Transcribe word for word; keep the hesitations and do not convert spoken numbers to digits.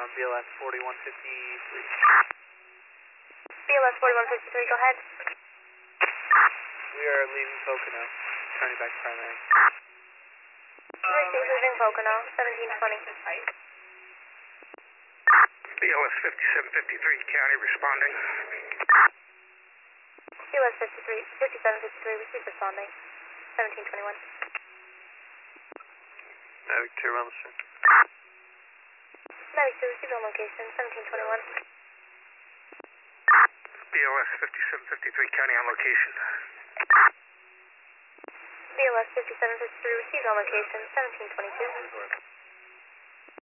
on B L S forty-one fifty-three. B L S forty-one fifty-three, go ahead. We are leaving Pocono, turning back to primary. Receive leaving Pocono, seventeen twenty. B L S fifty-seven fifty-three, county responding. B L S fifty-three, fifty-seven fifty-three, receive responding, seventeen twenty-one. Mavic two, run the stream. Mavic two, receive on location, seventeen twenty-one. B L S fifty-seven fifty-three, county on location. B L S fifty-seven fifty-three, received on location, seventeen twenty-two.